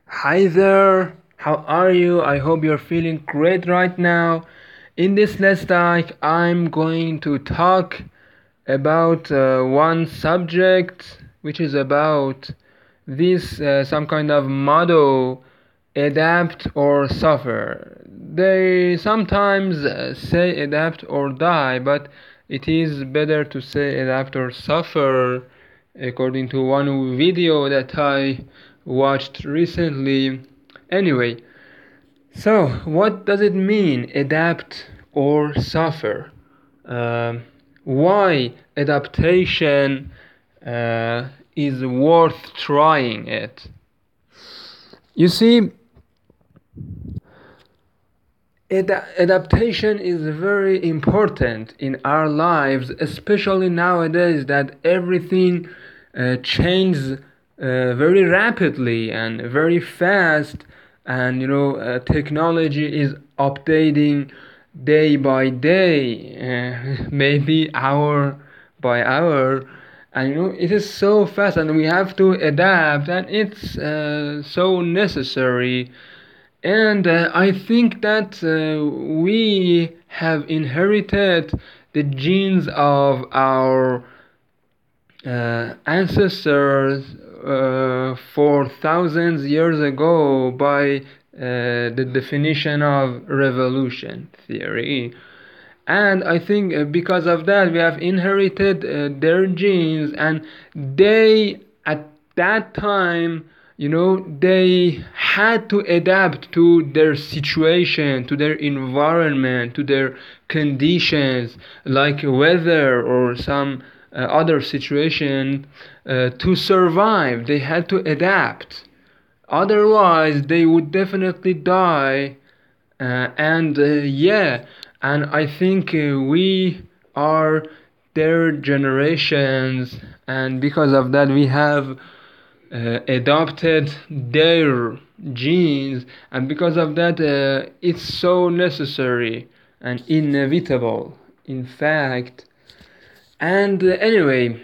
Hi there, how are you? I hope you're feeling great right now. In this Let's Talk, I'm going to talk about one subject which is about this some kind of motto, adapt or suffer. They sometimes say adapt or die, but it is better to say adapt or suffer, according to one video that I watched recently. Anyway, so what does it mean, adapt or suffer? Why adaptation is worth trying it? You see, adaptation is very important in our lives, especially nowadays that everything changes very rapidly and very fast, and technology is updating day by day, maybe hour by hour, and it is so fast and we have to adapt, and it's so necessary. And I think that we have inherited the genes of our ancestors for thousands years ago by the definition of revolution theory. And I think because of that, we have inherited their genes, and they, at that time, they had to adapt to their situation, to their environment, to their conditions, like weather or some other situation, to survive. They had to adapt. Otherwise, they would definitely die. And yeah, and I think we are their generations, and because of that, we have adopted their genes, and because of that, it's so necessary and inevitable, in fact. And anyway,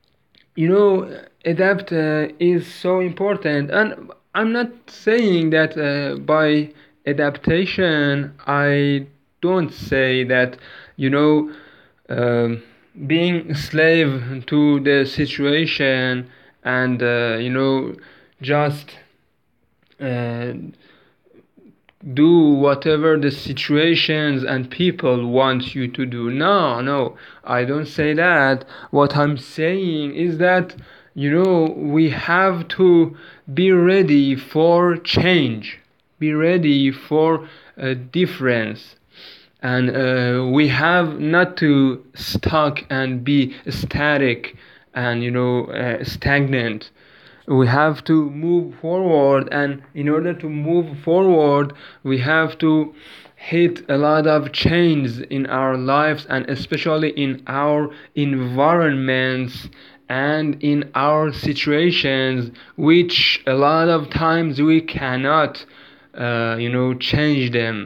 adapt is so important, and I'm not saying that by adaptation I don't say that you know um being slave to the situation, and just uh, do whatever the situations and people want you to do. No, no, I don't say that. What I'm saying is that we have to be ready for change, be ready for a difference, and we have not to stuck and be static and stagnant. We have to move forward, and in order to move forward we have to hit a lot of change in our lives, and especially in our environments and in our situations, which a lot of times we cannot change them.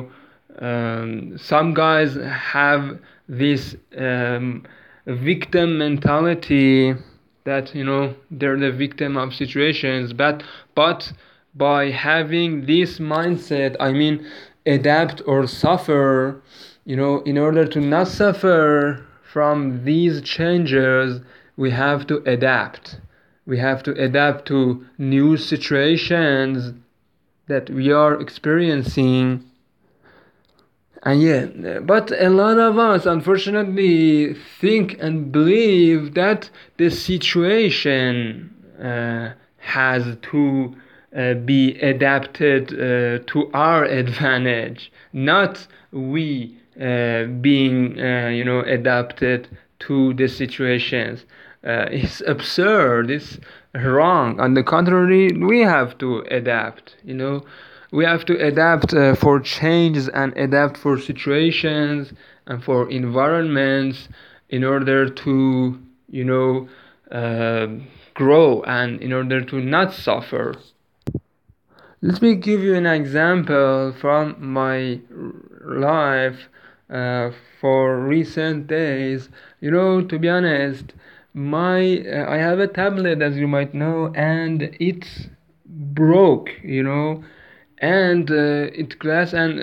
Some guys have this victim mentality, that they're the victim of situations, but by having this mindset, I mean, adapt or suffer, in order to not suffer from these changes, we have to adapt. We have to adapt to new situations that we are experiencing. And yeah, but a lot of us unfortunately think and believe that the situation has to be adapted to our advantage, not we being adapted to the situations. It's absurd, it's wrong. On the contrary, we have to adapt. We have to adapt for changes, and adapt for situations and for environments, in order to uh, grow, and in order to not suffer. Let me give you an example from my life for recent days. To be honest, my I have a tablet, as you might know, and it's broke, and it glass, and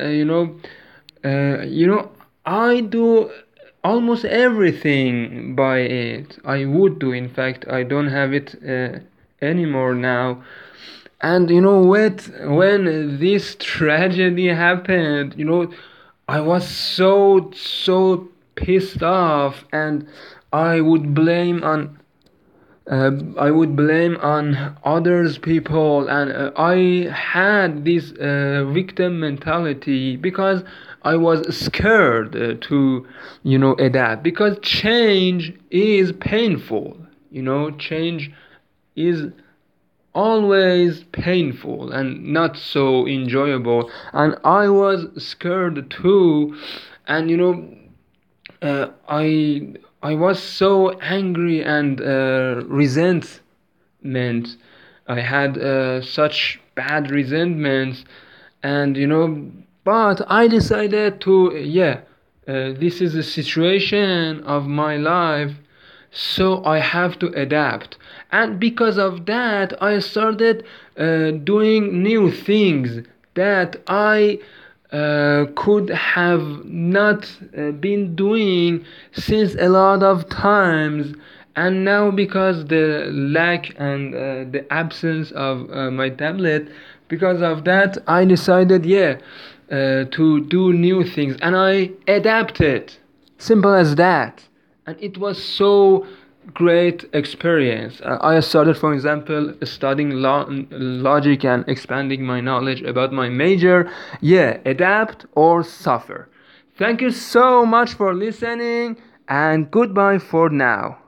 I do almost everything by it. I would do, in fact. I don't have it anymore now. And when this tragedy happened, I was so pissed off, and I would blame on others people, and I had this victim mentality because I was scared to adapt, because change is painful. Change is always painful and not so enjoyable, and I was scared too. And I was so angry and resentment. I had such bad resentments, and but I decided to, yeah, this is the situation of my life, so I have to adapt. And because of that, I started doing new things that I could have not been doing since a lot of times. And now, because the lack and the absence of my tablet, because of that, I decided, yeah, to do new things, and I adapted. Simple as that. And it was so great experience. I started, for example, studying logic and expanding my knowledge about my major. Yeah, adapt or suffer. Thank you so much for listening, and goodbye for now.